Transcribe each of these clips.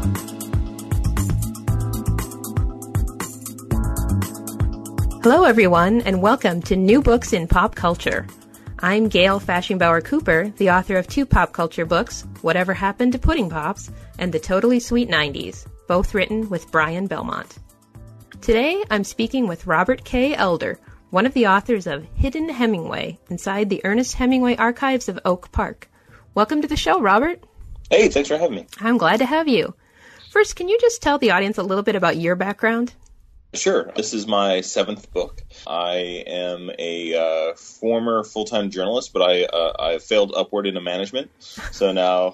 Hello, everyone, and welcome to New Books in Pop Culture. I'm Gail Fashingbauer Cooper, the author of two pop culture books, Whatever Happened to Pudding Pops and The Totally Sweet 90s, both written with Brian Belmont. Today, I'm speaking with Robert K. Elder, one of the authors of Hidden Hemingway, inside the Ernest Hemingway archives of Oak Park. Welcome to the show, Robert. Hey, thanks for having me. I'm glad to have you. First, can you just tell the audience a little bit about your background? Sure. This is my seventh book. I am a former full-time journalist, but I failed upward into management. So now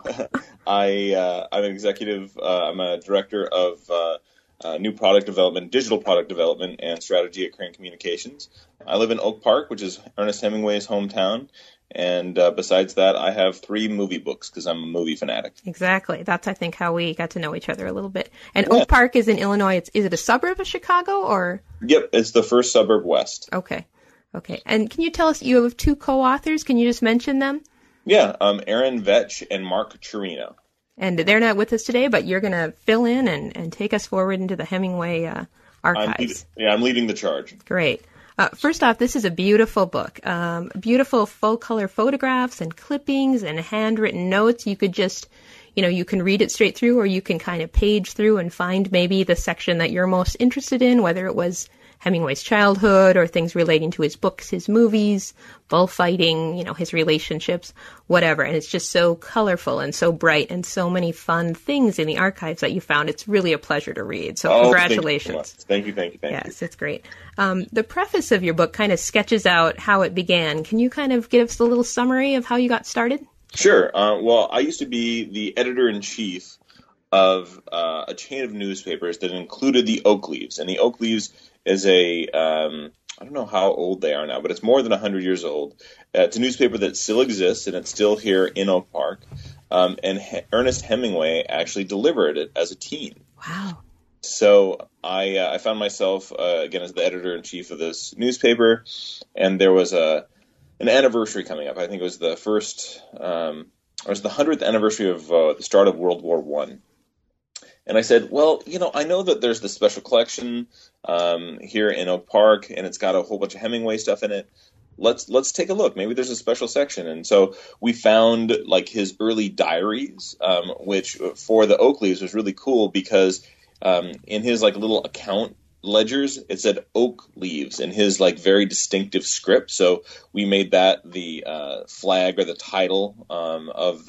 I'm an executive. I'm a director of new product development, digital product development, and strategy at Crane Communications. I live in Oak Park, which is Ernest Hemingway's hometown. And besides that, I have 3 movie books because I'm a movie fanatic. Exactly. That's, I think, how we got to know each other a little bit. And yeah. Oak Park is in Illinois. Is it a suburb of Chicago or? Yep, it's the first suburb west. Okay. And can you tell us, you have 2 co-authors. Can you just mention them? Yeah, Aaron Vetch and Mark Chirino. And they're not with us today, but you're going to fill in and take us forward into the Hemingway archives. I'm leading the charge. Great. First off, this is a beautiful book. Beautiful full-color photographs and clippings and handwritten notes. You could just, you can read it straight through, or you can kind of page through and find maybe the section that you're most interested in, whether it was Hemingway's childhood or things relating to his books, his movies, bullfighting, his relationships, whatever. And it's just so colorful and so bright and so many fun things in the archives that you found. It's really a pleasure to read. So congratulations. Thank you. Yes, it's great. The preface of your book kind of sketches out how it began. Can you kind of give us a little summary of how you got started? Sure. Well, I used to be the editor-in-chief of a chain of newspapers that included the Oak Leaves. And the Oak Leaves is I don't know how old they are now, but it's more than 100 years old. It's a newspaper that still exists, and it's still here in Oak Park. And Ernest Hemingway actually delivered it as a teen. Wow. So I found myself, again, as the editor-in-chief of this newspaper, and there was an anniversary coming up. I think it was the 100th anniversary of the start of World War I. And I said, well, I know that there's this special collection here in Oak Park, and it's got a whole bunch of Hemingway stuff in it. Let's take a look. Maybe there's a special section. And so we found his early diaries, which for the Oak Leaves was really cool because in his little account ledgers, it said Oak Leaves in his very distinctive script. So we made that the flag or the title of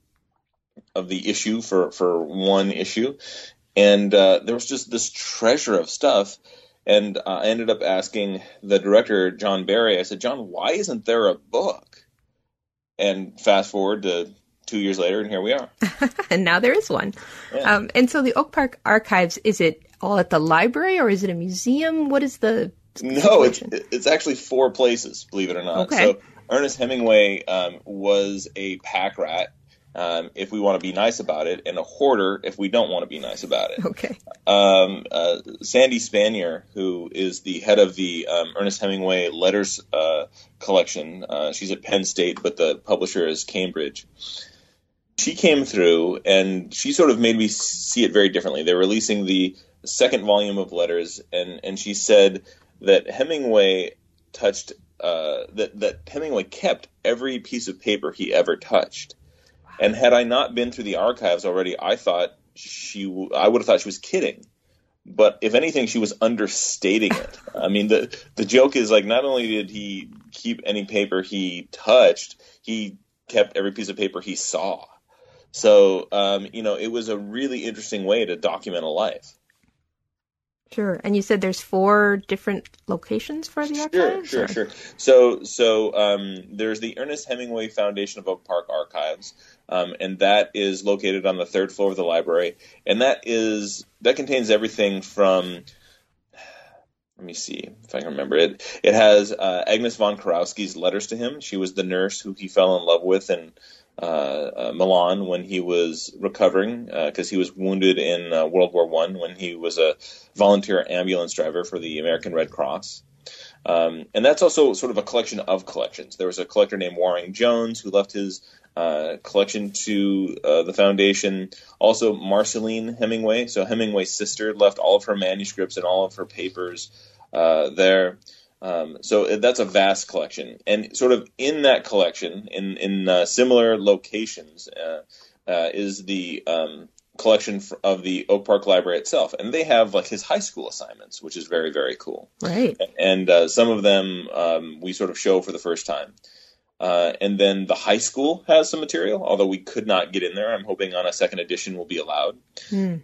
the issue for one issue. And there was just this treasure of stuff. And I ended up asking the director, John Barry, I said, John, why isn't there a book? And fast forward to 2 years later, and here we are. And now there is one. Yeah. And so the Oak Park Archives, is it all at the library or is it a museum? What is the situation? No, it's actually 4 places, believe it or not. Okay. So Ernest Hemingway was a pack rat. If we want to be nice about it, and a hoarder if we don't want to be nice about it. Okay. Sandy Spanier, who is the head of the Ernest Hemingway Letters collection, she's at Penn State, but the publisher is Cambridge. She came through, and she sort of made me see it very differently. They're releasing the second volume of letters, and she said that Hemingway touched that Hemingway kept every piece of paper he ever touched. And had I not been through the archives already, I would have thought she was kidding. But if anything, she was understating it. I mean, the joke is not only did he keep any paper he touched, he kept every piece of paper he saw. So, it was a really interesting way to document a life. Sure. And you said there's 4 different locations for the archives? Sure. So there's the Ernest Hemingway Foundation of Oak Park Archives, and that is located on the 3rd floor of the library. And that contains everything from, let me see if I can remember it. It has Agnes von Kurowski's letters to him. She was the nurse who he fell in love with in Milan when he was recovering because he was wounded in World War I when he was a volunteer ambulance driver for the American Red Cross. And that's also sort of a collection of collections. There was a collector named Waring Jones who left his collection to the foundation. Also, Marceline Hemingway, so Hemingway's sister, left all of her manuscripts and all of her papers there. So that's a vast collection. And sort of in that collection, in similar locations, is the collection of the Oak Park Library itself. And they have like his high school assignments, which is very, very cool. Right. And some of them we sort of show for the first time. And then the high school has some material, although we could not get in there. I'm hoping on a second edition we'll be allowed. And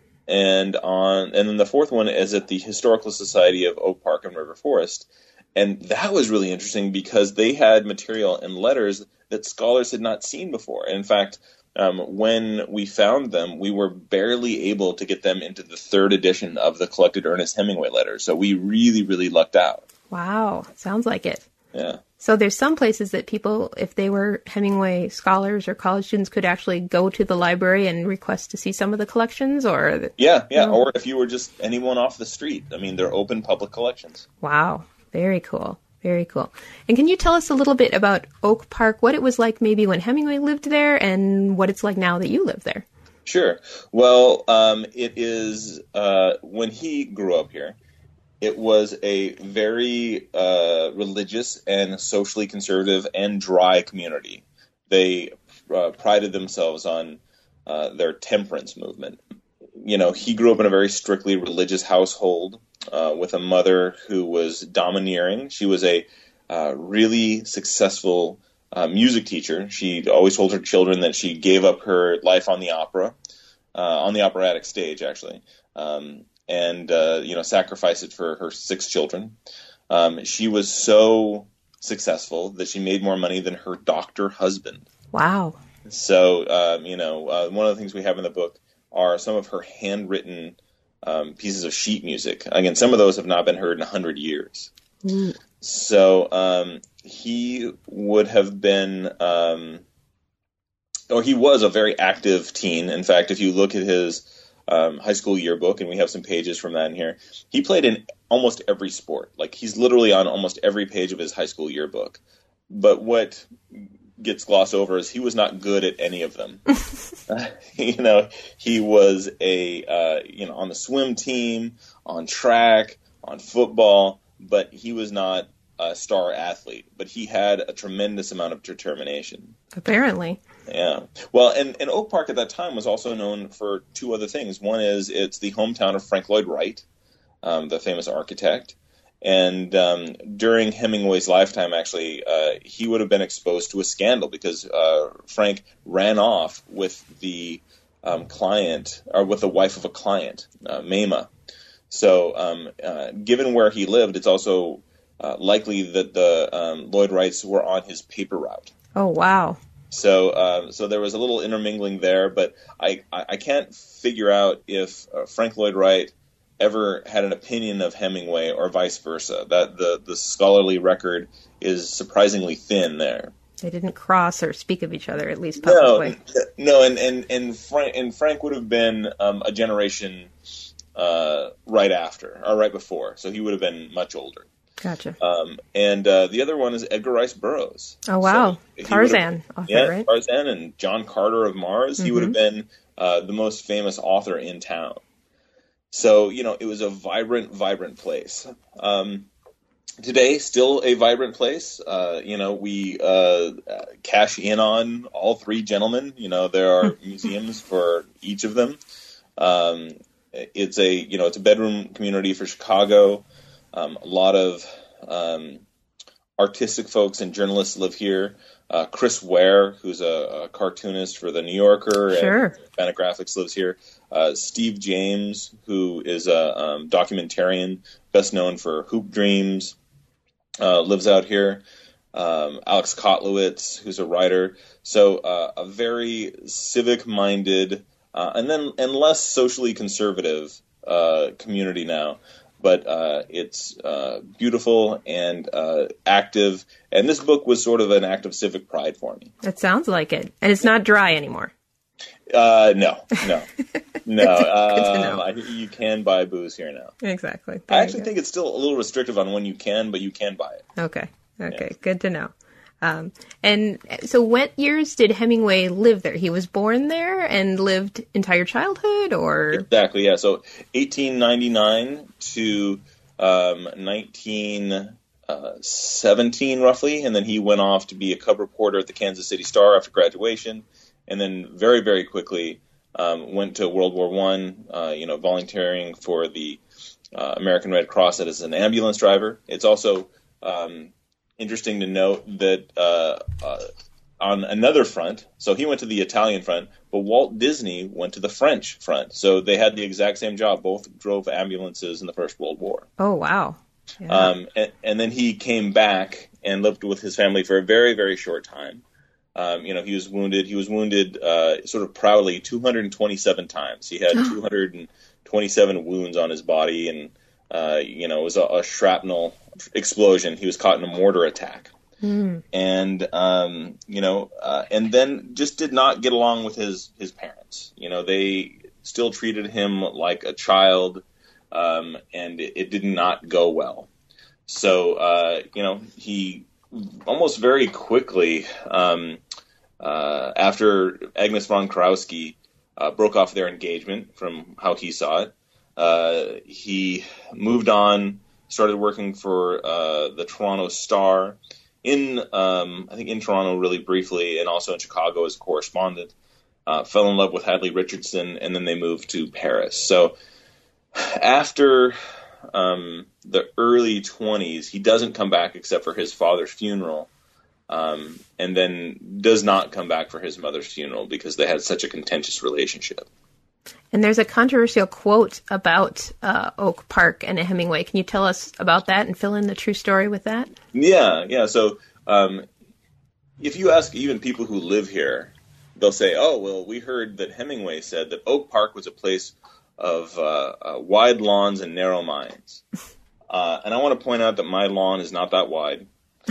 then the fourth one is at the Historical Society of Oak Park and River Forest. And that was really interesting because they had material and letters that scholars had not seen before. In fact, when we found them, we were barely able to get them into the third edition of the collected Ernest Hemingway letters. So we really, really lucked out. Wow. Sounds like it. Yeah. So there's some places that people, if they were Hemingway scholars or college students, could actually go to the library and request to see some of the collections, or... Yeah. Or if you were just anyone off the street. I mean, they're open public collections. Wow. Very cool. Very cool. And can you tell us a little bit about Oak Park, what it was like maybe when Hemingway lived there and what it's like now that you live there? Sure. Well, it is, when he grew up here, it was a very religious and socially conservative and dry community. They prided themselves on their temperance movement. You know, he grew up in a very strictly religious household with a mother who was domineering. She was a really successful music teacher. She always told her children that she gave up her life on the operatic stage, actually. And sacrifice it for her 6 children. She was so successful that she made more money than her doctor husband. Wow. So, one of the things we have in the book are some of her handwritten pieces of sheet music. Again, some of those have not been heard in 100 years. Mm. So he would have been, he was a very active teen. In fact, if you look at his high school yearbook, and we have some pages from that in here, he played in almost every sport. Like, he's literally on almost every page of his high school yearbook. But what gets glossed over is he was not good at any of them. He was on the swim team, on track, on football, but he was not a star athlete. But he had a tremendous amount of determination. Apparently. Yeah. Well, and Oak Park at that time was also known for 2 other things. One is it's the hometown of Frank Lloyd Wright, the famous architect. And during Hemingway's lifetime, actually, he would have been exposed to a scandal because Frank ran off with the client, or with the wife of a client, Mama. So given where he lived, it's also likely that the Lloyd Wrights were on his paper route. Oh, wow. So there was a little intermingling there, but I can't figure out if Frank Lloyd Wright ever had an opinion of Hemingway or vice versa. That the scholarly record is surprisingly thin there. They didn't cross or speak of each other, at least publicly. No, and Frank would have been a generation right after or right before, so he would have been much older. Gotcha. And the other one is Edgar Rice Burroughs. Oh, wow. So Tarzan author, right? Tarzan and John Carter of Mars. Mm-hmm. He would have been the most famous author in town. So, it was a vibrant place. Today, still a vibrant place. We cash in on all 3 gentlemen. There are museums for each of them. It's a bedroom community for Chicago. A lot of artistic folks and journalists live here. Chris Ware, who's a cartoonist for The New Yorker and Fantagraphics, lives here. Steve James, who is a documentarian, best known for Hoop Dreams, lives out here. Alex Kotlowitz, who's a writer. So a very civic-minded and less socially conservative community now. But it's beautiful and active. And this book was sort of an act of civic pride for me. It sounds like it. And it's not dry anymore. No. You can buy booze here now. Exactly. I actually think it's still a little restrictive on when you can, but you can buy it. Okay. Yeah. Good to know. And so what years did Hemingway live there? He was born there and lived entire childhood, or? Exactly, yeah. So 1899 to 1917, roughly, and then he went off to be a cub reporter at the Kansas City Star after graduation, and then very, very quickly went to World War One, volunteering for the American Red Cross as an ambulance driver. It's also interesting to note that on another front, so he went to the Italian front, but Walt Disney went to the French front. So they had the exact same job. Both drove ambulances in the First World War. Oh, wow. Yeah. And then he came back and lived with his family for a very, very short time. He was wounded. He was wounded sort of proudly 227 times. He had 227 wounds on his body, and it was a shrapnel explosion. He was caught in a mortar attack, and and then just did not get along with his parents. They still treated him like a child, and it did not go well. So he almost very quickly after Agnes von Kurowski broke off their engagement, from how he saw it, he moved on, started working for the Toronto Star, I think in Toronto really briefly, and also in Chicago as a correspondent. Fell in love with Hadley Richardson, and then they moved to Paris. So after the early 20s, he doesn't come back except for his father's funeral, and then does not come back for his mother's funeral because they had such a contentious relationship. And there's a controversial quote about Oak Park and Hemingway. Can you tell us about that and fill in the true story with that? Yeah. So if you ask even people who live here, they'll say, oh, well, we heard that Hemingway said that Oak Park was a place of wide lawns and narrow minds. And I want to point out that my lawn is not that wide.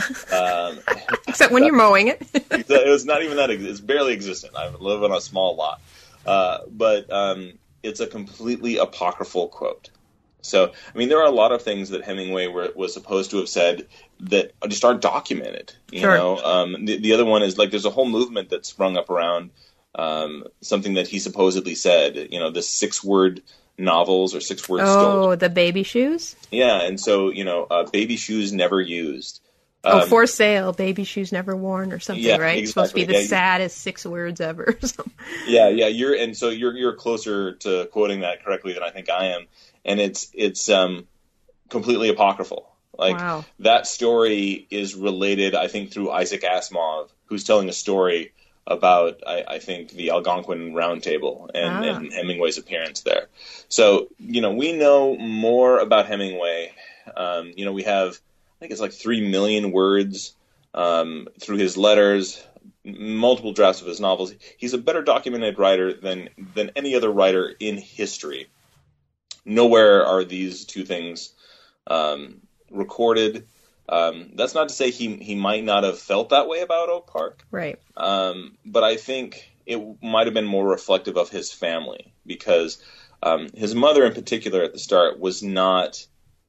Except when you're mowing it. It's not even that. It's barely existent. I live on a small lot. But it's a completely apocryphal quote. So, I mean, there are a lot of things that Hemingway was supposed to have said that just aren't documented. Sure. The other one is, like, there's a whole movement that sprung up around something that he supposedly said, the 6-word novels or 6-word stories. Oh, the baby shoes? Yeah, and so, baby shoes never used. For sale, baby shoes never worn, or something, right? Exactly. It's supposed to be the saddest 6 words ever. Yeah. You're closer to quoting that correctly than I think I am, and it's completely apocryphal. Like, wow. That story is related, I think, through Isaac Asimov, who's telling a story about, I think, the Algonquin Round Table and Hemingway's appearance there. So, we know more about Hemingway. We have, I think it's like 3 million words through his letters, multiple drafts of his novels. He's a better documented writer than any other writer in history. Nowhere are these two things recorded. That's not to say he might not have felt that way about Oak Park. Right. But I think it might have been more reflective of his family, because his mother in particular at the start was not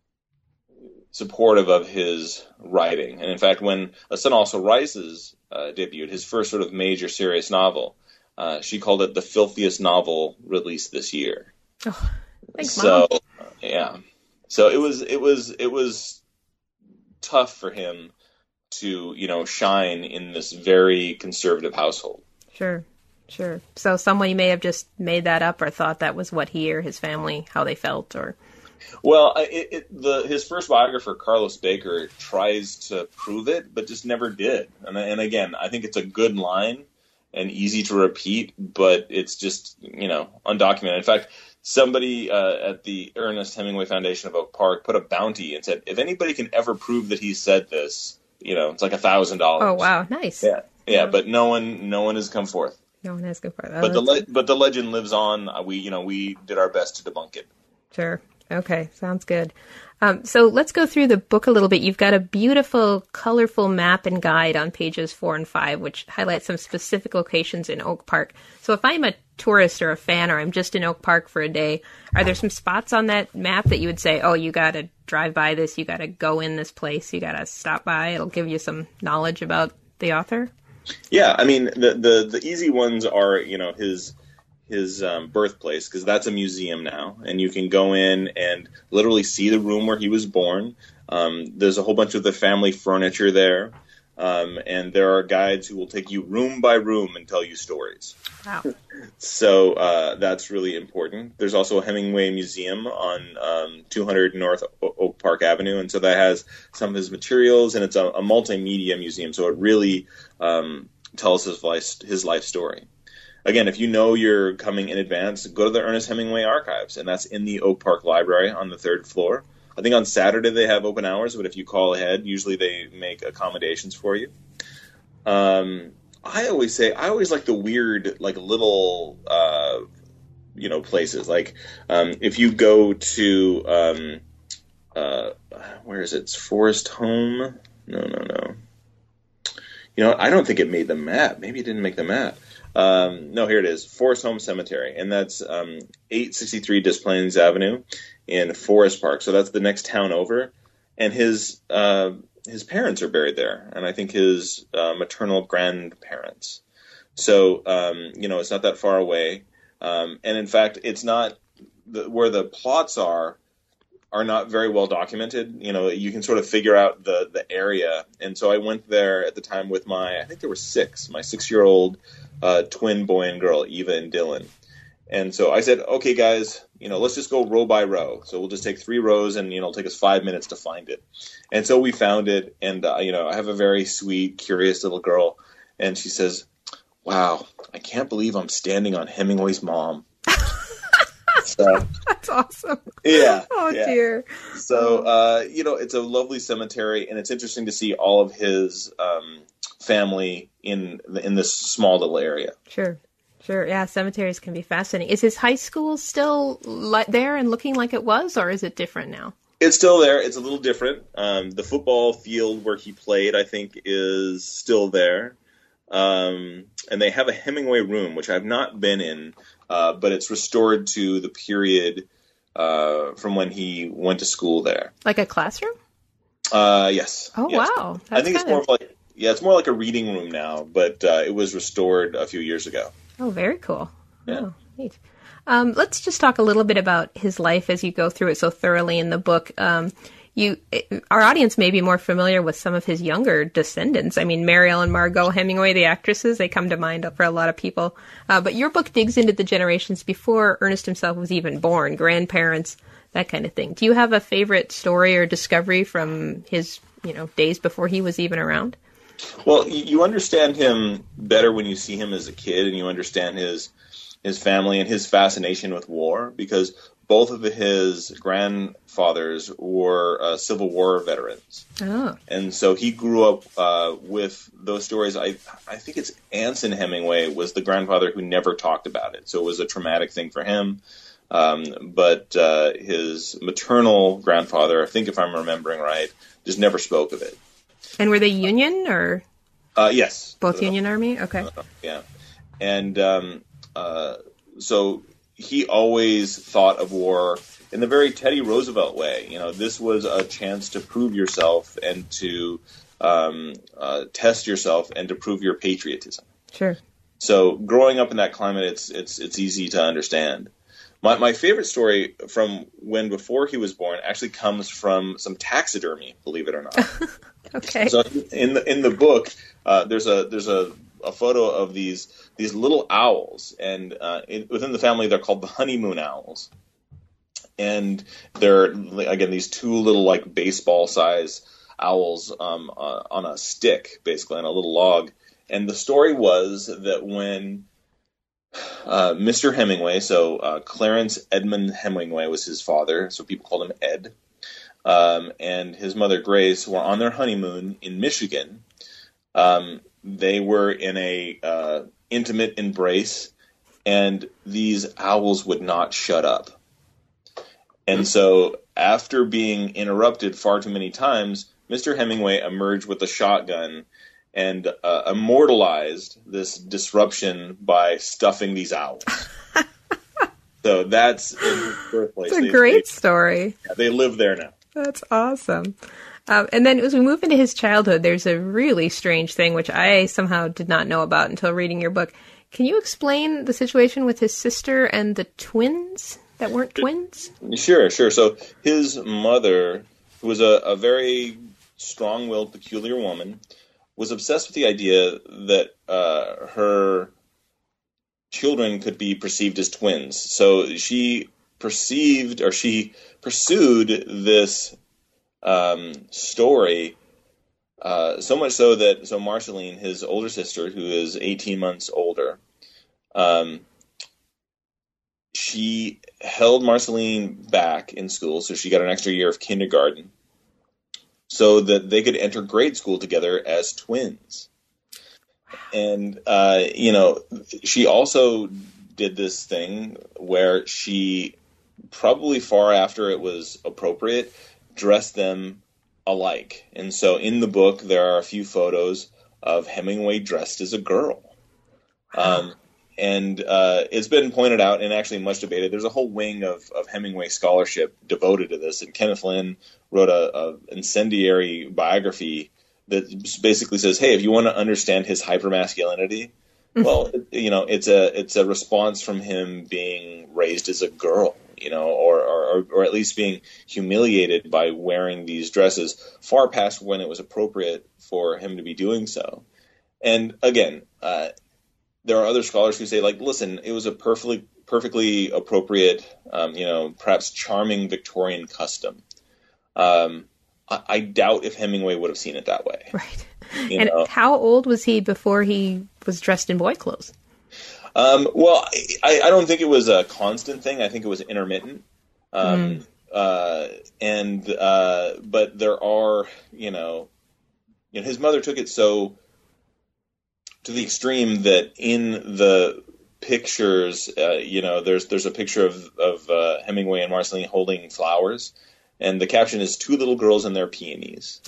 supportive of his writing. And in fact, when A Sun Also Rises debuted, his first sort of major serious novel, she called it the filthiest novel released this year. Oh, thanks, Mom. So, yeah. So it was tough for him to, shine in this very conservative household. Sure. So somebody may have just made that up or thought that was what he or his family, how they felt, or... Well, his first biographer, Carlos Baker, tries to prove it, but just never did. And again, I think it's a good line and easy to repeat, but it's just, undocumented. In fact, somebody at the Ernest Hemingway Foundation of Oak Park put a bounty and said, if anybody can ever prove that he said this, it's like $1,000. Oh, wow. Nice. Yeah, but no one has come forth. No one has come forth. But the legend lives on. We did our best to debunk it. Sure. Okay, sounds good. So let's go through the book a little bit. You've got a beautiful, colorful map and guide on pages 4 and 5, which highlights some specific locations in Oak Park. So if I'm a tourist or a fan, or I'm just in Oak Park for a day, are there some spots on that map that you would say, oh, you got to drive by this, you got to go in this place, you got to stop by, it'll give you some knowledge about the author? Yeah, I mean, the easy ones are, his birthplace, because that's a museum now, and you can go in and literally see the room where he was born. There's a whole bunch of the family furniture there, and there are guides who will take you room by room and tell you stories. Wow. So that's really important. There's also a Hemingway Museum on 200 North Oak Park Avenue, and so that has some of his materials, and it's a multimedia museum, so it really tells his life story. Again, if you know you're coming in advance, go to the Ernest Hemingway Archives, and that's in the Oak Park Library on the 3rd floor. I think on Saturday they have open hours, but if you call ahead, usually they make accommodations for you. I always like the weird, like little, places. Like if you go to, where is it? It's Forest Home? No. I don't think it made the map. Maybe it didn't make the map. No, here it is. Forest Home Cemetery, and that's 863 Des Plaines Avenue in Forest Park. So that's the next town over, and his parents are buried there, and I think his maternal grandparents. So it's not that far away, and in fact, it's not where the plots are not very well documented. You can sort of figure out the area, and so I went there at the time with I think there were my 6-year-old twin boy and girl, Eva and Dylan. And so I said, okay, guys, let's just go row by row. So we'll just take 3 rows, and it'll take us 5 minutes to find it. And so we found it, and I have a very sweet, curious little girl, and she says, "Wow, I can't believe I'm standing on Hemingway's mom." So, that's awesome. Yeah. Oh, yeah. Dear. So, it's a lovely cemetery, and it's interesting to see all of his family in this small little area. Sure. Yeah, cemeteries can be fascinating. Is his high school still there and looking like it was, or is it different now? It's still there. It's a little different. The football field where he played, I think, is still there. And they have a Hemingway room, which I've not been in, but it's restored to the period from when he went to school there. Like a classroom? Yes. Oh, yes. Wow. I think it's more of like, it's more like a reading room now, but it was restored a few years ago. Oh, very cool. Yeah. Oh, neat. Let's just talk a little bit about his life as you go through it so thoroughly in the book. Our audience may be more familiar with some of his younger descendants. I mean, Mary Ellen Margot Hemingway, the actresses, they come to mind for a lot of people. But your book digs into the generations before Ernest himself was even born, grandparents, that kind of thing. Do you have a favorite story or discovery from his, days before he was even around? Well, you understand him better when you see him as a kid, and you understand his family and his fascination with war, because both of his grandfathers were Civil War veterans. Oh. And so he grew up with those stories. I think it's Anson Hemingway was the grandfather who never talked about it, so it was a traumatic thing for him. But his maternal grandfather, I think if I'm remembering right, just never spoke of it. And were they Union or? Yes. Both Union Army? Okay. Yeah. And so he always thought of war in the very Teddy Roosevelt way. This was a chance to prove yourself and to test yourself and to prove your patriotism. Sure. So growing up in that climate, it's easy to understand. My favorite story from when before he was born actually comes from some taxidermy, believe it or not. Okay. So in the book, there's a photo of these little owls, and within the family they're called the honeymoon owls, and they're again these 2 little like baseball size owls on a stick, basically on a little log. And the story was that when Mr. Hemingway, so Clarence Edmund Hemingway was his father, so people called him Ed, and his mother Grace were on their honeymoon in Michigan. They were in a intimate embrace, and these owls would not shut up. And so after being interrupted far too many times, Mr. Hemingway emerged with a shotgun and immortalized this disruption by stuffing these owls. So that's in his birthplace. It's a great story. Yeah, they live there now. That's awesome. And then as we move into his childhood, there's a really strange thing which I somehow did not know about until reading your book. Can you explain the situation with his sister and the twins that weren't twins? Sure. So his mother, who was a very strong-willed, peculiar woman, was obsessed with the idea that her children could be perceived as twins. So she pursued this story, so much so that Marceline, his older sister, who is 18 months older, she held Marceline back in school, so she got an extra year of kindergarten, so that they could enter grade school together as twins. And she also did this thing where she, probably far after it was appropriate, dressed them alike. And so in the book, there are a few photos of Hemingway dressed as a girl. And it's been pointed out and actually much debated. There's a whole wing of Hemingway scholarship devoted to this. And Kenneth Lynn wrote a incendiary biography that basically says, hey, if you want to understand his hypermasculinity, well, it's a response from him being raised as a girl, or at least being humiliated by wearing these dresses far past when it was appropriate for him to be doing so. And again, there are other scholars who say, like, listen, it was a perfectly appropriate, perhaps charming Victorian custom. I doubt if Hemingway would have seen it that way. Right. And how old was he before he was dressed in boy clothes? Well, I don't think it was a constant thing. I think it was intermittent. But there are, his mother took it so to the extreme that in the pictures, there's a picture of Hemingway and Marceline holding flowers, and the caption is "two little girls and their peonies."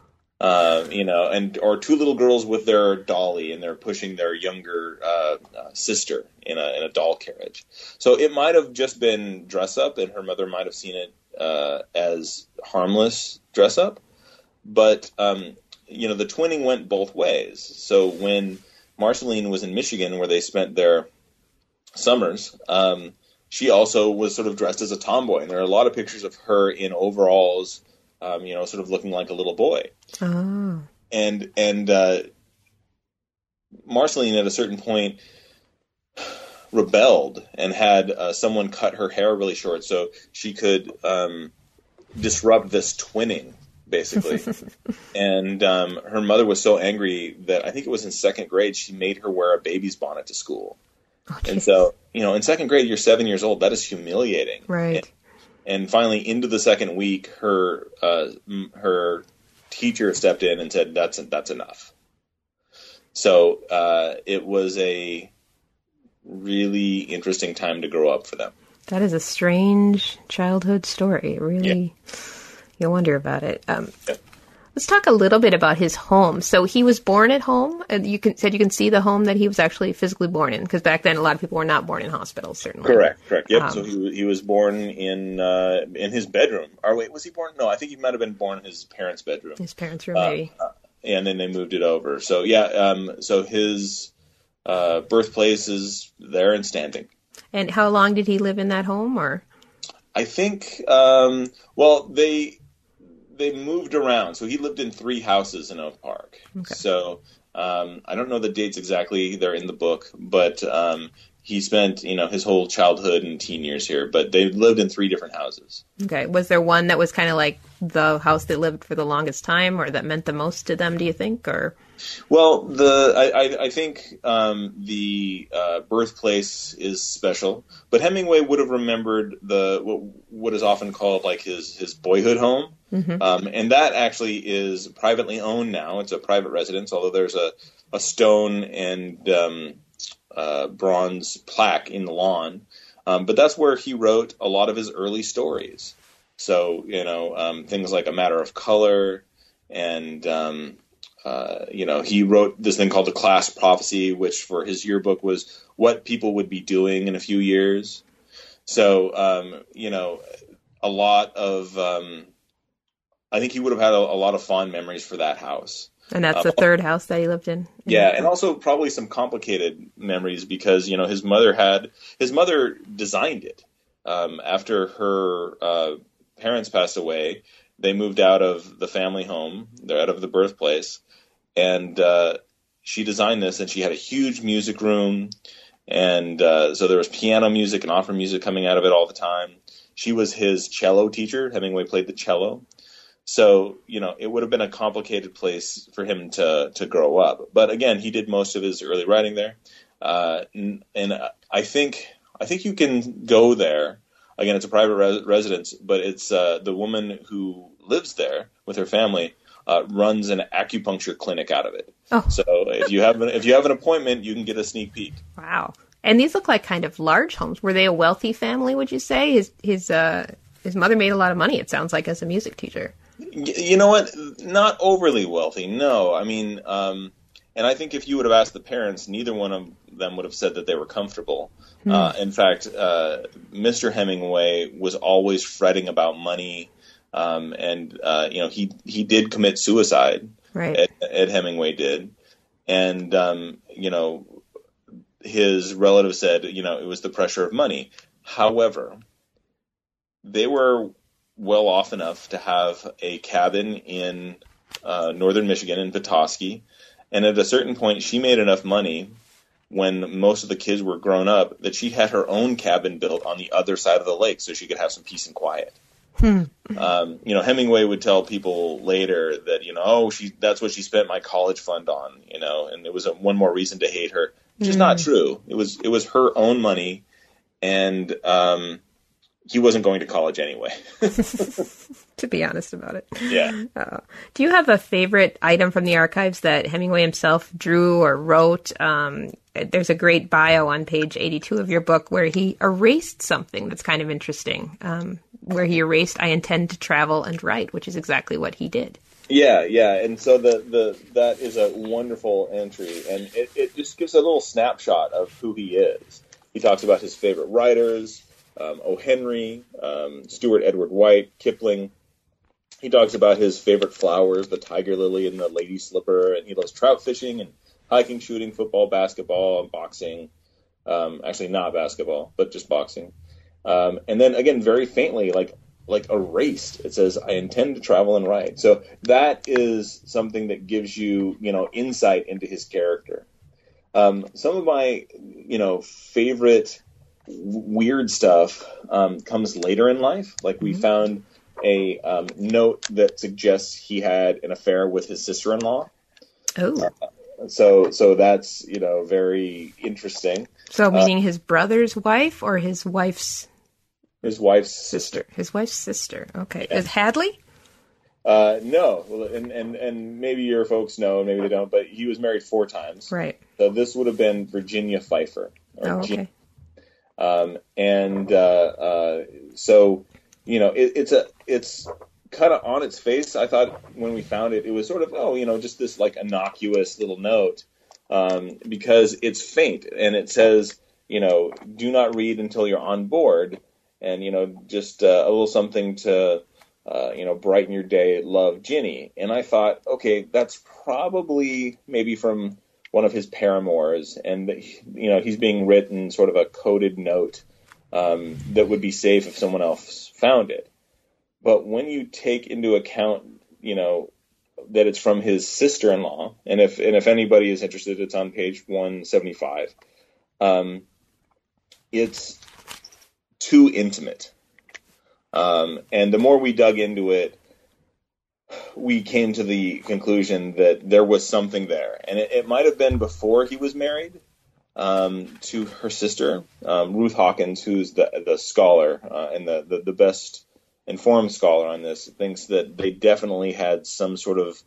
Or two little girls with their dolly, and they're pushing their younger sister in a doll carriage. So it might have just been dress up, and her mother might have seen it as harmless dress up. But the twinning went both ways. So when Marceline was in Michigan, where they spent their summers, she also was sort of dressed as a tomboy, and there are a lot of pictures of her in overalls, sort of looking like a little boy. Oh. And Marceline at a certain point rebelled and had someone cut her hair really short so she could disrupt this twinning, basically. And her mother was so angry that I think it was in second grade, she made her wear a baby's bonnet to school. Oh, and so, in second grade, you're 7 years old. That is humiliating. Right. And finally, into the second week, her teacher stepped in and said, "That's enough." So it was a really interesting time to grow up for them. That is a strange childhood story. Really, you wonder about it. Let's talk a little bit about his home. So he was born at home. You can see the home that he was actually physically born in, because back then a lot of people were not born in hospitals. Certainly, correct. Yep. So he was born in his bedroom. Or wait, was he born? No, I think he might have been born in his parents' bedroom. His parents' room, maybe. And then they moved it over. So so his birthplace is there and standing. And how long did he live in that home? Or I think they moved around. So he lived in 3 houses in Oak Park. Okay. So I don't know the dates exactly. They're in the book, but he spent, his whole childhood and teen years here, but they lived in 3 different houses. Okay. Was there one that was kind of like the house they lived for the longest time, or that meant the most to them, do you think? Or well, I think the birthplace is special, but Hemingway would have remembered what is often called like his boyhood home. Mm-hmm. And that actually is privately owned now. It's a private residence, although there's a stone and bronze plaque in the lawn. But that's where he wrote a lot of his early stories. So, things like A Matter of Color, and, he wrote this thing called The Class Prophecy, which for his yearbook was what people would be doing in a few years. So, a lot of I think he would have had a lot of fond memories for that house. And that's the third house that he lived in. Yeah, and also probably some complicated memories because his mother designed it. After her parents passed away, they moved out of the family home. They're out of the birthplace, and she designed this. And she had a huge music room, and so there was piano music and opera music coming out of it all the time. She was his cello teacher. Hemingway played the cello. So, it would have been a complicated place for him to grow up. But again, he did most of his early writing there. And I think you can go there. Again, it's a private residence, but it's the woman who lives there with her family runs an acupuncture clinic out of it. Oh. So if you have an appointment, you can get a sneak peek. Wow. And these look like kind of large homes. Were they a wealthy family, would you say? His mother made a lot of money, it sounds like, as a music teacher. You know what? Not overly wealthy, no. I mean, and I think if you would have asked the parents, neither one of them would have said that they were comfortable. In fact, Mr. Hemingway was always fretting about money, and he did commit suicide. Right. Ed Hemingway did, and his relative said, it was the pressure of money. However, they were well off enough to have a cabin in northern Michigan in Petoskey. And at a certain point, she made enough money when most of the kids were grown up that she had her own cabin built on the other side of the lake so she could have some peace and quiet. Hemingway would tell people later that, that's what she spent my college fund on, and it was one more reason to hate her, which is not true. It was her own money, and he wasn't going to college anyway. To be honest about it. Yeah. Do you have a favorite item from the archives that Hemingway himself drew or wrote? There's a great bio on page 82 of your book where he erased something that's kind of interesting, where he erased, "I intend to travel and write," which is exactly what he did. Yeah. And so that is a wonderful entry, and it just gives a little snapshot of who he is. He talks about his favorite writers, O. Henry, Stuart Edward White, Kipling. He talks about his favorite flowers, the tiger lily and the lady slipper, and he loves trout fishing and hiking, shooting, football, basketball, and boxing. Actually, not basketball, but just boxing. And then again, very faintly, like erased, it says, "I intend to travel and write." So that is something that gives you, insight into his character. Some of my, favorite weird stuff comes later in life. Like we found a note that suggests he had an affair with his sister-in-law. Oh. So that's, very interesting. So meaning his brother's wife or his wife's sister. His wife's sister. Okay. Yeah. Is Hadley? No. Well, and maybe your folks know, maybe they don't, but he was married 4 times. Right. So this would have been Virginia Pfeiffer. Okay. So, it's kind of on its face. I thought when we found it, it was sort of, just this like innocuous little note, because it's faint and it says, do not read until you're on board, and, just a little something to, brighten your day, love, Ginny. And I thought, okay, that's probably maybe from one of his paramours, and he's being written sort of a coded note that would be safe if someone else found it. But when you take into account, that it's from his sister-in-law, and if anybody is interested, it's on page 175. It's too intimate, and the more we dug into it, we came to the conclusion that there was something there. And it might have been before he was married to her sister, Ruth Hawkins, who's the scholar and the best informed scholar on this, thinks that they definitely had some sort of,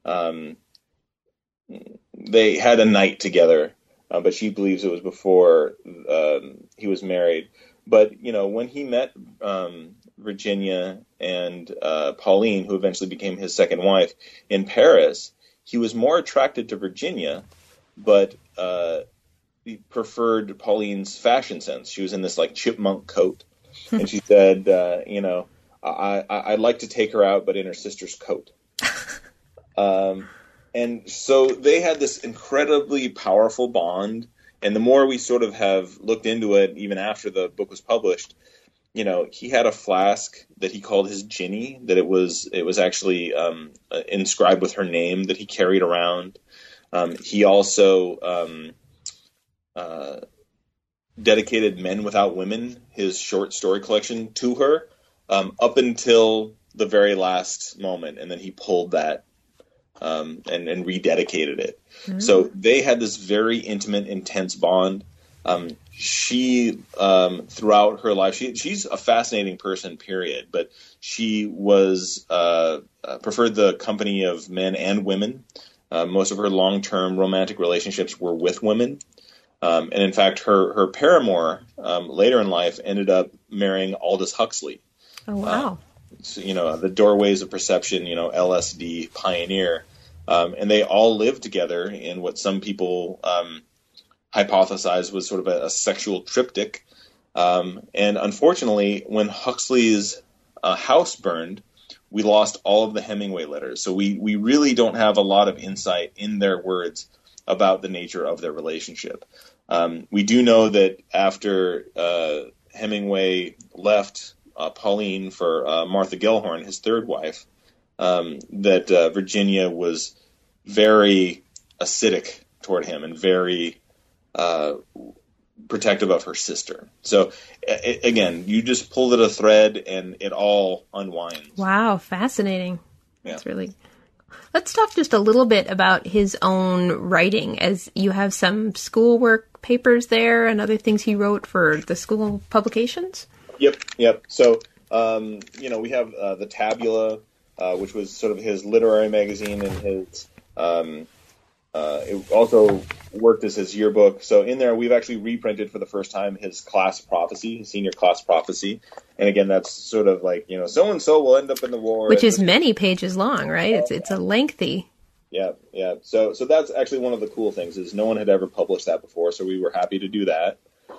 they had a night together, but she believes it was before he was married. But, when he met Virginia and Pauline, who eventually became his second wife, in Paris, he was more attracted to Virginia, but he preferred Pauline's fashion sense. She was in this like chipmunk coat, and she said, I'd like to take her out, but in her sister's coat. And so they had this incredibly powerful bond. And the more we sort of have looked into it, even after the book was published, he had a flask that he called his Ginny, that it was actually inscribed with her name that he carried around. He also dedicated Men Without Women, his short story collection, to her up until the very last moment, and then he pulled that and rededicated it. Mm-hmm. So they had this very intimate, intense bond. She throughout her life, she's a fascinating person, period, but she was preferred the company of men and women. Most of her long-term romantic relationships were with women. And in fact, her paramour later in life ended up marrying Aldous Huxley. Oh, wow. The Doorways of Perception, LSD pioneer. And they all lived together in what some people hypothesized was sort of a sexual triptych. And unfortunately, when Huxley's house burned, we lost all of the Hemingway letters. So we really don't have a lot of insight in their words about the nature of their relationship. We do know that after Hemingway left Pauline for Martha Gellhorn, his third wife, that Virginia was very acidic toward him and very protective of her sister. So again, you just pull at a thread and it all unwinds. Wow, fascinating. That's really... Let's talk just a little bit about his own writing, as you have some schoolwork papers there and other things he wrote for the school publications. Yep. So, we have the Tabula, which was sort of his literary magazine, and his it also worked as his yearbook. So in there, we've actually reprinted for the first time his class prophecy, his senior class prophecy. And again, that's sort of like, so-and-so will end up in the war. Which is many pages long, right? It's a lengthy. Yeah. So that's actually one of the cool things, is no one had ever published that before, so we were happy to do that.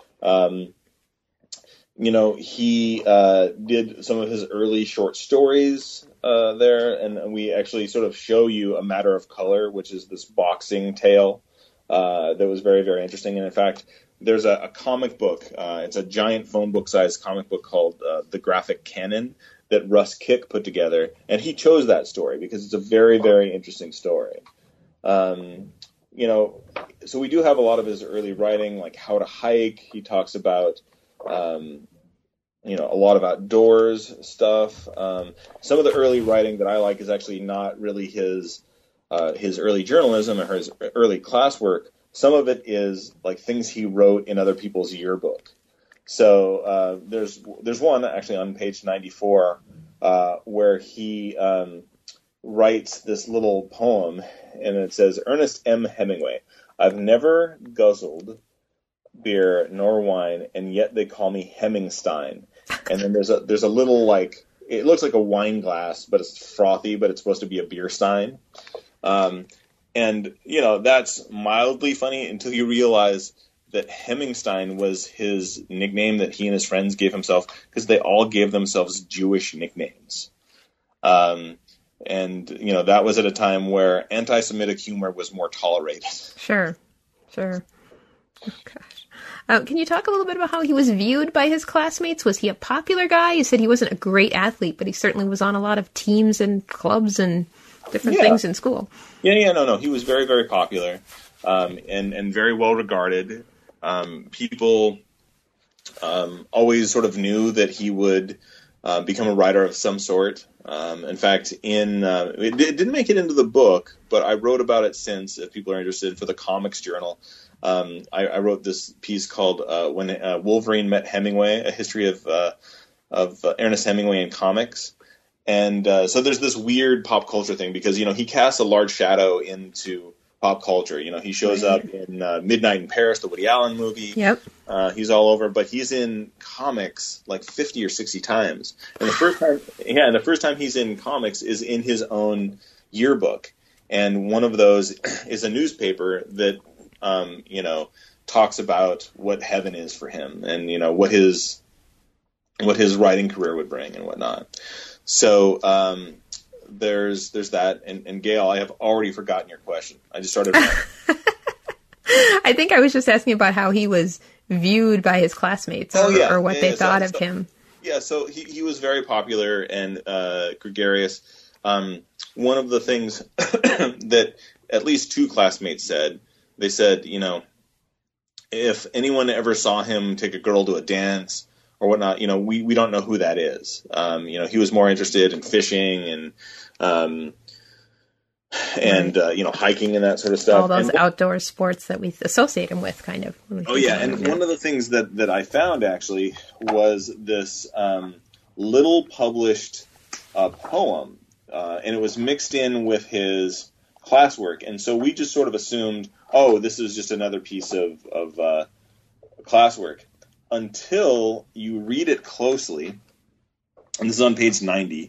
He did some of his early short stories there, and we actually sort of show you A Matter of Color, which is this boxing tale that was very, very interesting. And in fact, there's a comic book. It's a giant phone book-sized comic book called The Graphic Canon that Russ Kick put together, and he chose that story because it's a very, very interesting story. So we do have a lot of his early writing, like How to Hike. He talks about a lot of outdoors stuff. Some of the early writing that I like is actually not really his early journalism or his early classwork. Some of it is like things he wrote in other people's yearbook. So there's one actually on page 94 where he writes this little poem, and it says, Ernest M. Hemingway, I've never guzzled beer nor wine, and yet they call me Hemingstein. And then there's a little, like, it looks like a wine glass, but it's frothy, but it's supposed to be a beer stein. And that's mildly funny until you realize that Hemingstein was his nickname that he and his friends gave himself, because they all gave themselves Jewish nicknames. And that was at a time where anti-Semitic humor was more tolerated. Sure. Oh, gosh. Can you talk a little bit about how he was viewed by his classmates? Was he a popular guy? You said he wasn't a great athlete, but he certainly was on a lot of teams and clubs and different things in school. No. He was very, very popular, and very well regarded. People always sort of knew that he would become a writer of some sort. In fact, it didn't make it into the book, but I wrote about it since, if people are interested, for the Comics Journal. I wrote this piece called When Wolverine Met Hemingway, a history of Ernest Hemingway in comics. And so there's this weird pop culture thing because, he casts a large shadow into pop culture. He shows up in Midnight in Paris, the Woody Allen movie. Yep. He's all over, but he's in comics like 50 or 60 times. And the first time he's in comics is in his own yearbook. And one of those is a newspaper that talks about what heaven is for him and, what his what his writing career would bring and whatnot. So there's that. And Gail, I have already forgotten your question. I just started. I think I was just asking about how he was viewed by his classmates, or what they thought of him. Yeah, so he was very popular and gregarious. One of the things that at least 2 classmates said, they said, you know, if anyone ever saw him take a girl to a dance or whatnot, you know, we don't know who that is. You know, he was more interested in fishing and you know, hiking and that sort of stuff. All those outdoor sports that we associate him with, kind of. Oh, yeah. And one of the things that I found, actually, was this little published poem. And it was mixed in with his classwork. And so we just sort of assumed, oh, this is just another piece of classwork. Until you read it closely. And this is on page 90.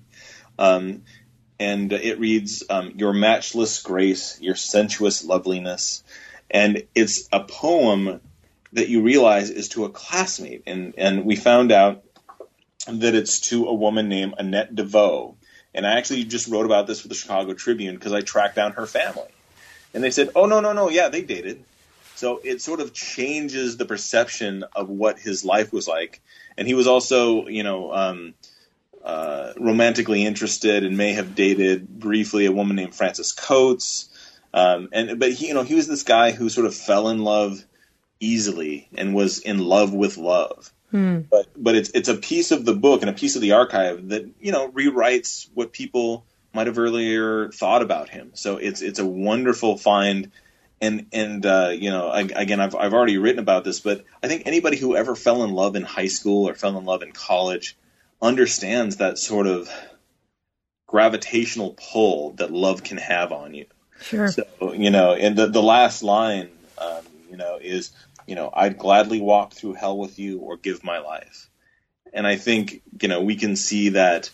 And it reads, your matchless grace, your sensuous loveliness. And it's a poem that you realize is to a classmate. And we found out that it's to a woman named Annette DeVoe. And I actually just wrote about this for the Chicago Tribune because I tracked down her family. And they said, oh, no, yeah, they dated. So it sort of changes the perception of what his life was like. And he was also, you know, romantically interested and may have dated briefly a woman named Frances Coates. But he, you know, he was this guy who sort of fell in love easily and was in love with love. But it's a piece of the book and a piece of the archive that, you know, rewrites what people might have earlier thought about him. So it's a wonderful find. And you know, again, I've already written about this, but I think anybody who ever fell in love in high school or fell in love in college understands that sort of gravitational pull that love can have on you. Sure. So, you know, and the last line, you know, is, you know, I'd gladly walk through hell with you or give my life. And I think, you know, we can see that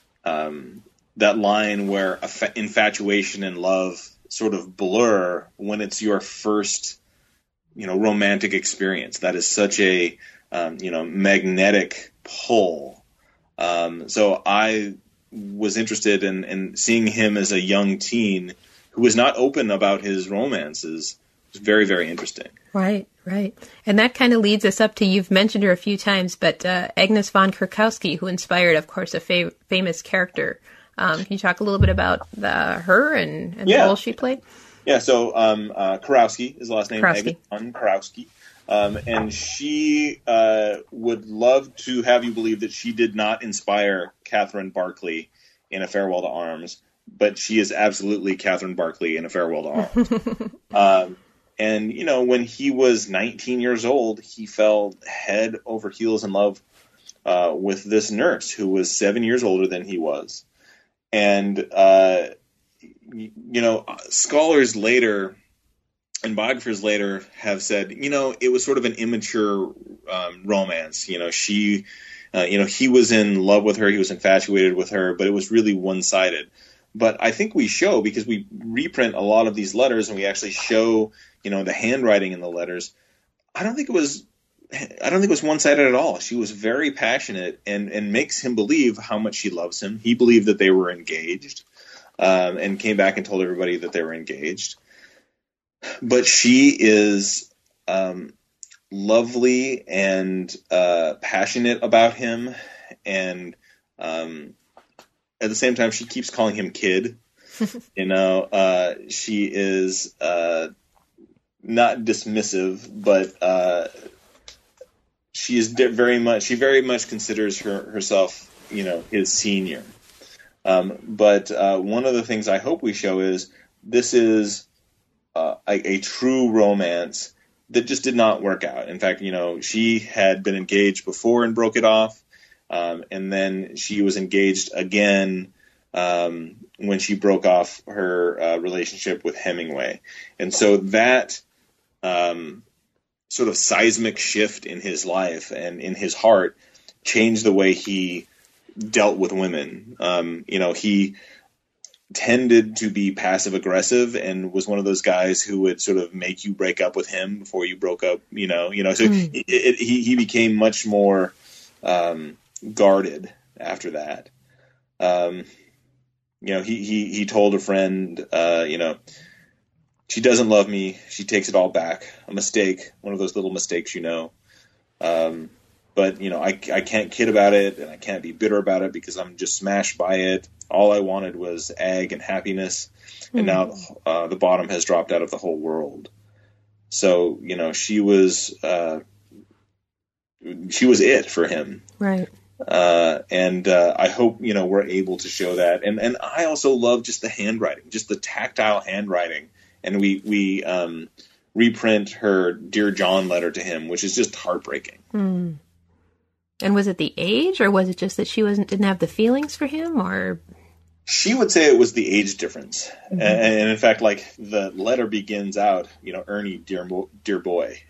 that line where infatuation and love sort of blur when it's your first, you know, romantic experience. That is such a, you know, magnetic pull. So I was interested in seeing him as a young teen who was not open about his romances. It was very, very interesting. Right. And that kind of leads us up to, you've mentioned her a few times, but Agnes von Kurkowski, who inspired, of course, a famous character. Can you talk a little bit about her and the role she played? Yeah, so Kurowski is the last name, Kurowski. Agnes von Kurowski. And she would love to have you believe that she did not inspire Catherine Barclay in A Farewell to Arms, but she is absolutely Catherine Barclay in A Farewell to Arms. And, you know, when he was 19 years old, he fell head over heels in love with this nurse who was 7 years older than he was. And, you know, scholars later and biographers later have said, you know, it was sort of an immature romance. You know, she, you know, he was in love with her, he was infatuated with her, but it was really one-sided. But I think we show, because we reprint a lot of these letters and we actually show, you know, the handwriting in the letters, I don't think it was one-sided at all. She was very passionate and makes him believe how much she loves him. He believed that they were engaged, and came back and told everybody that they were engaged. But she is lovely and passionate about him, and at the same time, she keeps calling him kid. You know, she is not dismissive, but she very much considers herself, you know, his senior. But one of the things I hope we show is this is a true romance that just did not work out. In fact, you know, she had been engaged before and broke it off. And then she was engaged again when she broke off her relationship with Hemingway. And so that sort of seismic shift in his life and in his heart changed the way he dealt with women. You know, he tended to be passive aggressive and was one of those guys who would sort of make you break up with him before you broke up, you know, so he became much more guarded after that. He told a friend, she doesn't love me. She takes it all back. A mistake, one of those little mistakes, But, I can't kid about it, and I can't be bitter about it because I'm just smashed by it. All I wanted was egg and happiness, and now the bottom has dropped out of the whole world. So, she was it for him. Right. I hope, we're able to show that. And I also love just the handwriting, just the tactile handwriting. And we reprint her Dear John letter to him, which is just heartbreaking. Mm. And was it the age, or was it just that she didn't have the feelings for him, or? She would say it was the age difference. Mm-hmm. And in fact, like the letter begins out, Ernie, dear boy.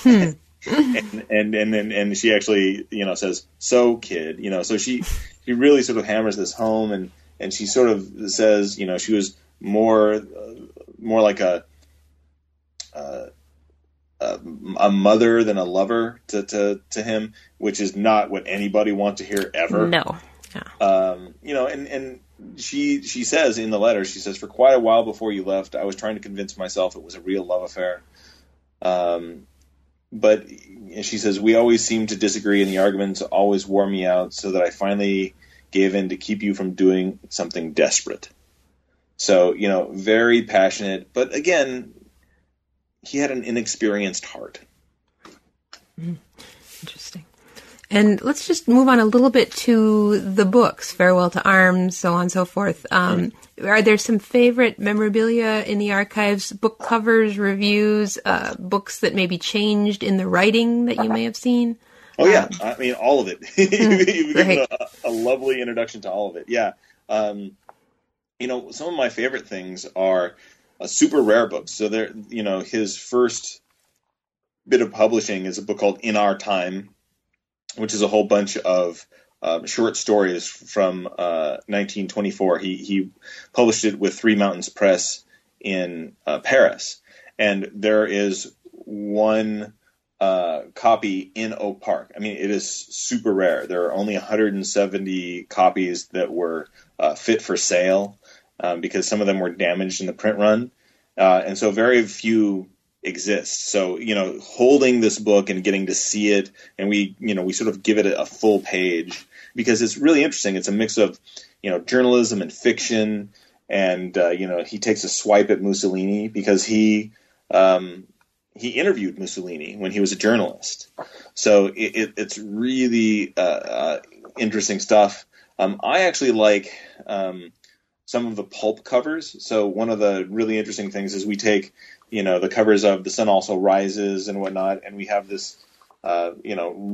and she actually, says, so kid, so she really sort of hammers this home, and she sort of says, she was more like a mother than a lover to him, which is not what anybody wants to hear ever. No. Yeah. And she says in the letter, she says, for quite a while before you left, I was trying to convince myself it was a real love affair. But she says, we always seemed to disagree, and the arguments always wore me out, so that I finally gave in to keep you from doing something desperate. So, very passionate. But again, he had an inexperienced heart. Interesting. And let's just move on a little bit to the books, Farewell to Arms, so on and so forth. Are there some favorite memorabilia in the archives, book covers, reviews, books that maybe changed in the writing that you may have seen? Oh, yeah. I mean, all of it. You've given a lovely introduction to all of it. Yeah. Some of my favorite things are super rare books. So they're, his first bit of publishing is a book called In Our Time, which is a whole bunch of short stories from 1924. He published it with Three Mountains Press in Paris. And there is one copy in Oak Park. I mean, it is super rare. There are only 170 copies that were fit for sale because some of them were damaged in the print run. And so very few exist. So, holding this book and getting to see it, and we sort of give it a full page because it's really interesting. It's a mix of, journalism and fiction. And, he takes a swipe at Mussolini because he interviewed Mussolini when he was a journalist. So it's really interesting stuff. I actually like some of the pulp covers. So one of the really interesting things is we take the covers of The Sun Also Rises and whatnot, and we have this, this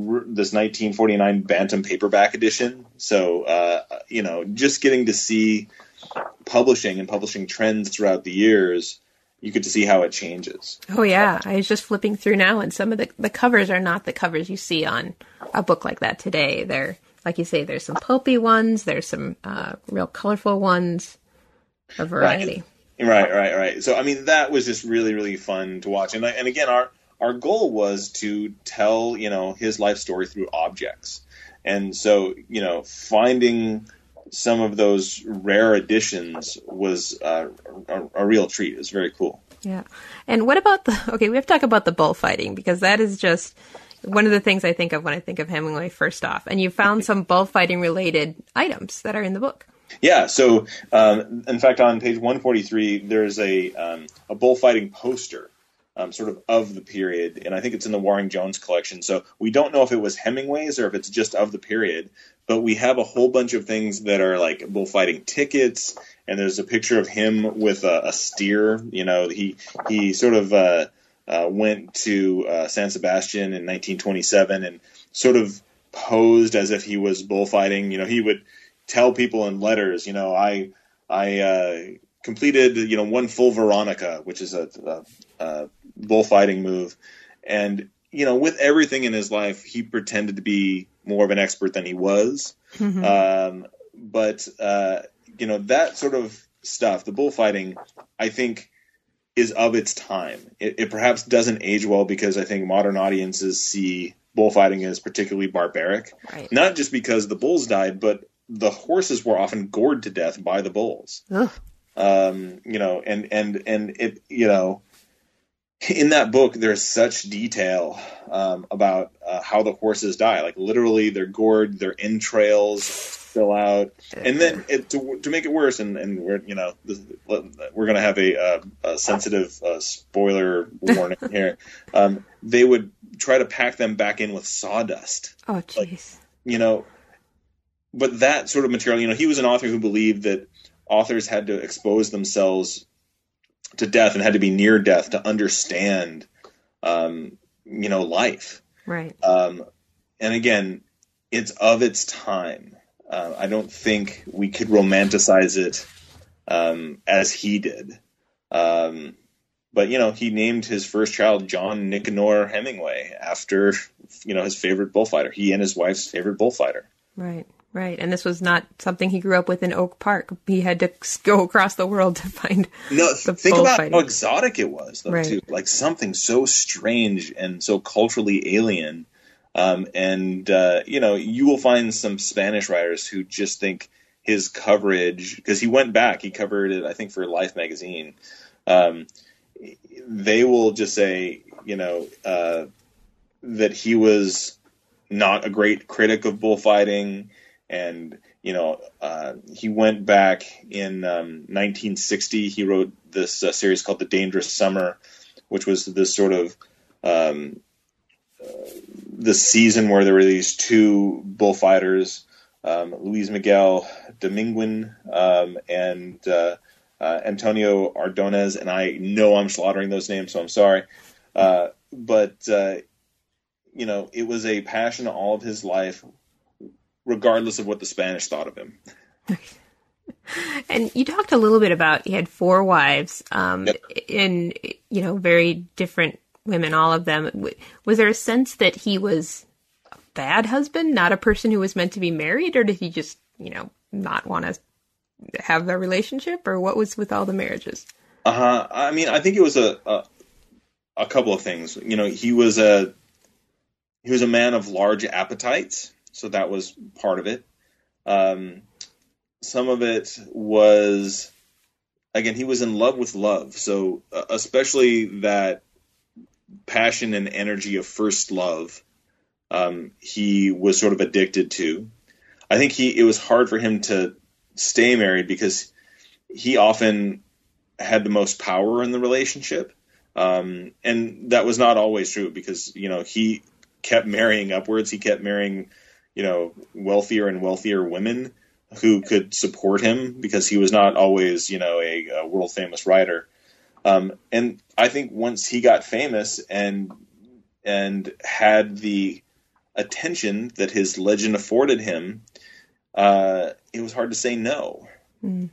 1949 Bantam paperback edition. So, just getting to see publishing and publishing trends throughout the years, you get to see how it changes. Oh, yeah. I was just flipping through now, and some of the covers are not the covers you see on a book like that today. They're, like you say, there's some pulpy ones, there's some real colorful ones, a variety. Right. So, I mean, that was just really, really fun to watch. And again, our goal was to tell, his life story through objects. And so, finding some of those rare editions was a real treat. It was very cool. Yeah. And what about we have to talk about the bullfighting, because that is just one of the things I think of when I think of Hemingway first off. And you found some bullfighting related items that are in the book. Yeah, so in fact, on page 143, there's a bullfighting poster sort of the period, and I think it's in the Waring Jones collection. So we don't know if it was Hemingway's or if it's just of the period, but we have a whole bunch of things that are like bullfighting tickets, and there's a picture of him with a steer. He sort of went to San Sebastian in 1927 and sort of posed as if he was bullfighting. He would tell people in letters, I completed, one full Veronica, which is a bullfighting move. And, with everything in his life, he pretended to be more of an expert than he was. Mm-hmm. But that sort of stuff, the bullfighting, I think is of its time. It perhaps doesn't age well because I think modern audiences see bullfighting as particularly barbaric, Right. not just because the bulls died, but the horses were often gored to death by the bulls. Ugh. And it, in that book, there's such detail about how the horses die. Like literally, they're gored, their entrails spill out, and then to make it worse, and we're we're going to have a sensitive spoiler warning here. They would try to pack them back in with sawdust. Oh, jeez. But that sort of material, he was an author who believed that authors had to expose themselves to death and had to be near death to understand, life. Right. And again, it's of its time. I don't think we could romanticize it as he did. But he named his first child John Nicanor Hemingway after, his favorite bullfighter. He and his wife's favorite bullfighter. Right. Right. And this was not something he grew up with in Oak Park. He had to go across the world to find think about how exotic it was, though, right. too. Like something so strange and so culturally alien. You will find some Spanish writers who just think his coverage, because he went back, he covered it, I think, for Life magazine. They will just say, that he was not a great critic of bullfighting. And, he went back in 1960. He wrote this series called The Dangerous Summer, which was this sort of the season where there were these two bullfighters, Luis Miguel Dominguin and Antonio Ordonez. And I know I'm slaughtering those names, so I'm sorry. But it was a passion all of his life, regardless of what the Spanish thought of him. And you talked a little bit about he had 4 wives, Yep. in, very different women, all of them. Was there a sense that he was a bad husband, not a person who was meant to be married, or did he just, not want to have a relationship, or what was with all the marriages? I mean, I think it was a couple of things. He was a man of large appetites. So that was part of it. Some of it was, again, he was in love with love. So especially that passion and energy of first love, he was sort of addicted to. I think it was hard for him to stay married because he often had the most power in the relationship. And that was not always true because, he kept marrying upwards. He kept marrying wealthier and wealthier women who could support him because he was not always, a world famous writer. And I think once he got famous and had the attention that his legend afforded him, it was hard to say no. Mm.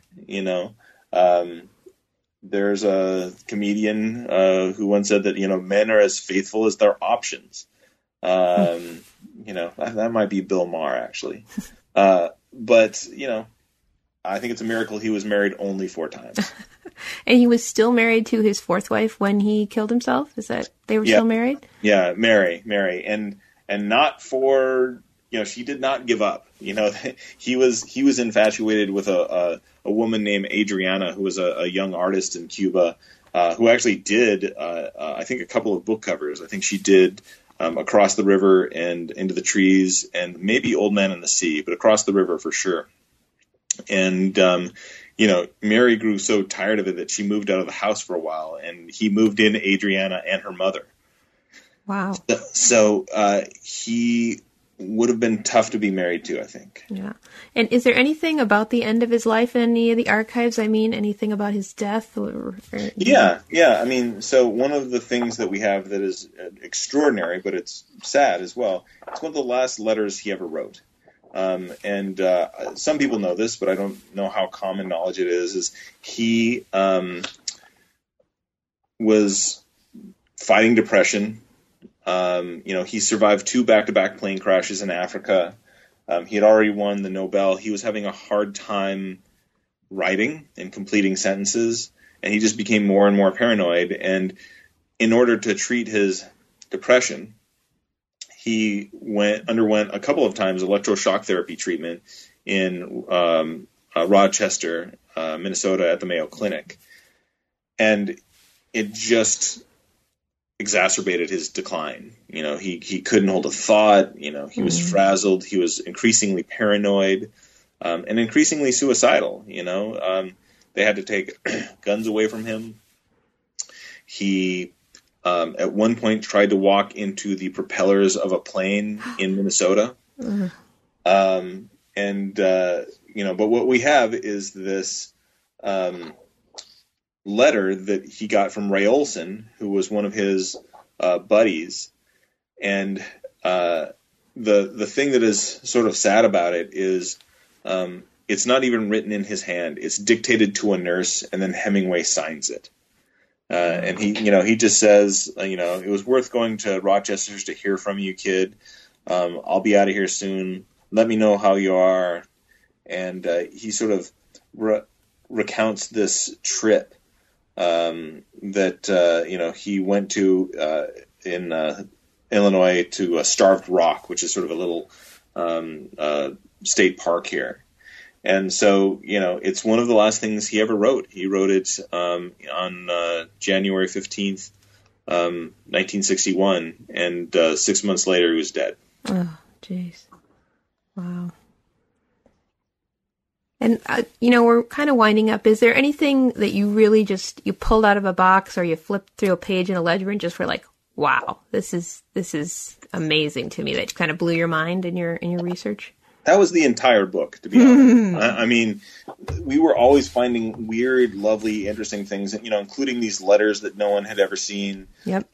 There's a comedian who once said that, men are as faithful as their options. That might be Bill Maher, actually. But, I think it's a miracle he was married only 4 times. And he was still married to his 4th wife when he killed himself? Is that they were still married? Yeah, Mary. And not for, she did not give up. He was infatuated with a woman named Adriana, who was a young artist in Cuba, who actually did, I think, a couple of book covers. I think she did Across the River and Into the Trees and maybe Old Man in the Sea, but Across the River for sure. And, Mary grew so tired of it that she moved out of the house for a while, and he moved in Adriana and her mother. Wow. So he would have been tough to be married to, I think. Yeah. And is there anything about the end of his life in any of the archives? I mean, anything about his death? Yeah. I mean, so one of the things that we have that is extraordinary, but it's sad as well, it's one of the last letters he ever wrote. And some people know this, but I don't know how common knowledge it is he was fighting depression. He survived 2 back-to-back plane crashes in Africa. He had already won the Nobel. He was having a hard time writing and completing sentences. and he just became more and more paranoid. And in order to treat his depression, he underwent a couple of times electroshock therapy treatment in Rochester, Minnesota, at the Mayo Clinic, and it just exacerbated his decline. He couldn't hold a thought. He was frazzled. He was increasingly paranoid, and increasingly suicidal. They had to take guns away from him. He, at one point, tried to walk into the propellers of a plane in Minnesota. But what we have is this letter that he got from Ray Olson, who was one of his buddies. And the thing that is sort of sad about it is it's not even written in his hand. It's dictated to a nurse, and then Hemingway signs it. And he just says, it was worth going to Rochester to hear from you, kid. I'll be out of here soon. Let me know how you are. And he sort of recounts this trip that he went to in Illinois to Starved Rock, which is sort of a little state park here. And so, it's one of the last things he ever wrote. He wrote it on January 15th, 1961, and 6 months later he was dead. Oh, jeez. Wow. And, we're kind of winding up. Is there anything that you really you pulled out of a box, or you flipped through a page in a ledger and just were like, wow, this is amazing to me, that kind of blew your mind in your research? That was the entire book, to be honest. I mean, we were always finding weird, lovely, interesting things, including these letters that no one had ever seen. Yep.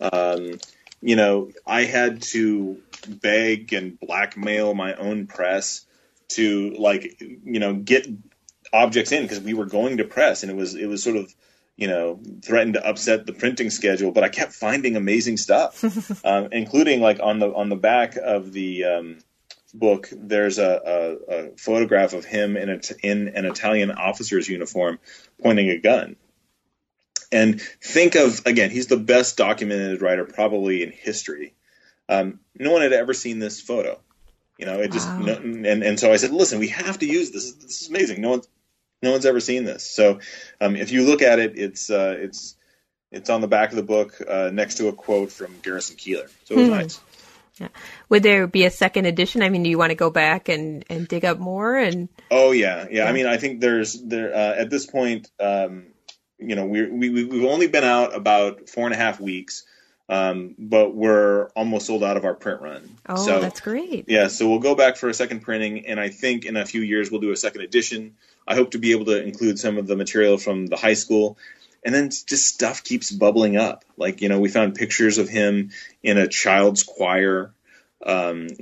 I had to beg and blackmail my own press to get objects in, because we were going to press, and it was sort of threatened to upset the printing schedule. But I kept finding amazing stuff, including on the back of the book, there's a photograph of him in an Italian officer's uniform pointing a gun. And think of, again, he's the best documented writer probably in history. No one had ever seen this photo. It just, wow. And so I said, listen, we have to use this. This is amazing. No one's ever seen this. So if you look at it, it's on the back of the book next to a quote from Garrison Keillor. So it was nice. Yeah. Would there be a second edition? I mean, do you want to go back and dig up more? And oh yeah. I mean, I think there at this point, we've only been out about 4.5 weeks, but we're almost sold out of our print run. Oh, so, that's great. Yeah, so we'll go back for a second printing, and I think in a few years we'll do a second edition. I hope to be able to include some of the material from the high school. And then just stuff keeps bubbling up. We found pictures of him in a child's choir. We found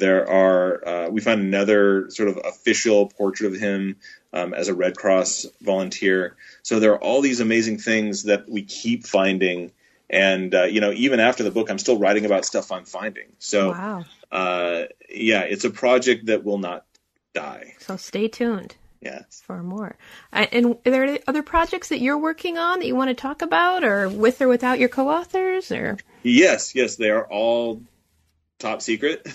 another sort of official portrait of him as a Red Cross volunteer. So there are all these amazing things that we keep finding. And, even after the book, I'm still writing about stuff I'm finding. So, wow. It's a project that will not die. So stay tuned. Yes. For more. And are there other projects that you're working on that you want to talk about, or with or without your co-authors? Or Yes, they are all top secret.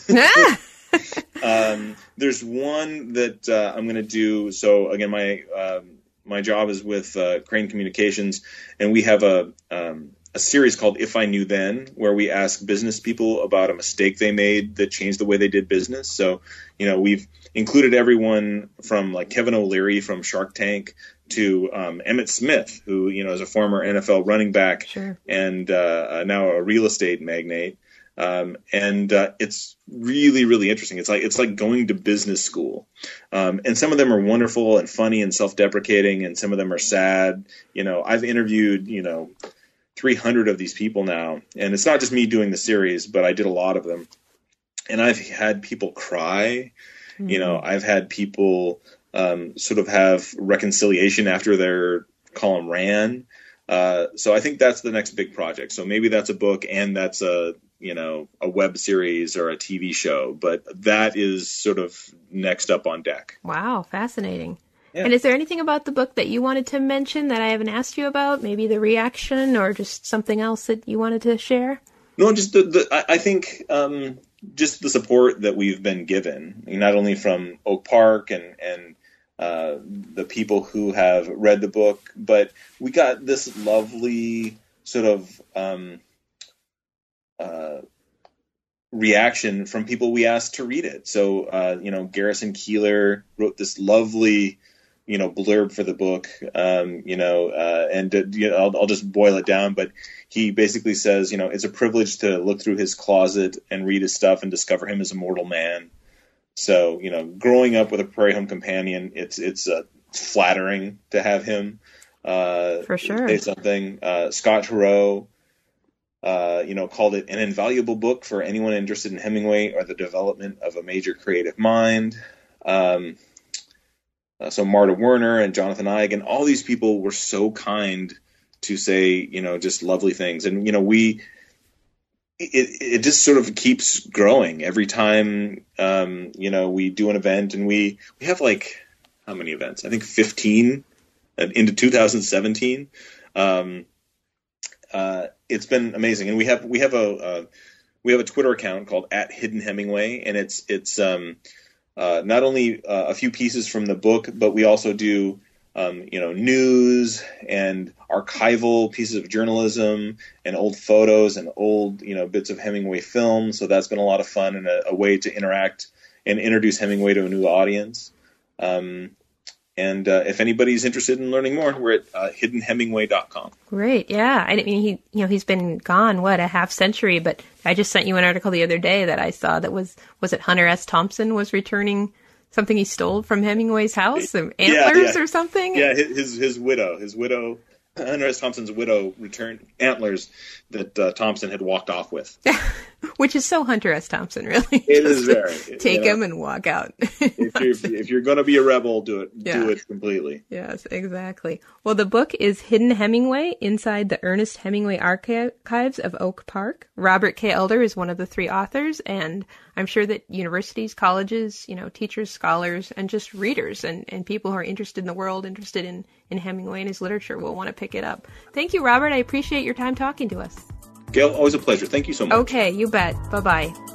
There's one that I'm going to do. So again, my job is with Crane Communications, and we have a series called If I Knew Then, where we ask business people about a mistake they made that changed the way they did business. So, we've included everyone from Kevin O'Leary from Shark Tank to Emmitt Smith, who, is a former NFL running back. Sure. And now a real estate magnate. It's really, really interesting. It's like going to business school. And some of them are wonderful and funny and self-deprecating, and some of them are sad. I've interviewed, 300 of these people now, and it's not just me doing the series, but I did a lot of them. And I've had people cry. Mm-hmm. I've had people sort of have reconciliation after their column ran. So I think that's the next big project. So maybe that's a book, and that's a web series or a TV show, but that is sort of next up on deck. Wow, fascinating. Yeah. And is there anything about the book that you wanted to mention that I haven't asked you about? Maybe the reaction or just something else that you wanted to share? No, just I think just the support that we've been given, not only from Oak Park and the people who have read the book, but we got this lovely sort of reaction from people we asked to read it. So, Garrison Keillor wrote this lovely, blurb for the book, I'll just boil it down, but he basically says, it's a privilege to look through his closet and read his stuff and discover him as a mortal man. So, growing up with a Prairie Home Companion, it's flattering to have him for sure say something. Scott Turow, called it an invaluable book for anyone interested in Hemingway or the development of a major creative mind. So Marta Werner and Jonathan Eig and all these people were so kind to say, just lovely things. And, it just sort of keeps growing every time, we do an event, and we have how many events? I think 15 into 2017. It's been amazing. And we have a Twitter account called @HiddenHemingway, and it's not only a few pieces from the book, but we also do news and archival pieces of journalism and old photos and old bits of Hemingway film. So that's been a lot of fun and a way to interact and introduce Hemingway to a new audience. And if anybody's interested in learning more, we're at hiddenhemingway.com. Great, yeah. I mean, he's been gone a half century, but I just sent you an article the other day that I saw that was it Hunter S. Thompson was returning something he stole from Hemingway's house, some antlers or something? Yeah, his widow, Hunter S. Thompson's widow returned antlers that Thompson had walked off with. Which is so Hunter S. Thompson, really. It is very. Take him and walk out. If you're going to be a rebel, do it. Yeah. Do it completely. Yes, exactly. Well, the book is Hidden Hemingway, Inside the Ernest Hemingway Archives of Oak Park. Robert K. Elder is one of the three authors, and I'm sure that universities, colleges, teachers, scholars, and just readers and people who are interested in the world, interested in Hemingway and his literature will want to pick it up. Thank you, Robert. I appreciate your time talking to us. Gail, always a pleasure. Thank you so much. Okay, you bet. Bye-bye.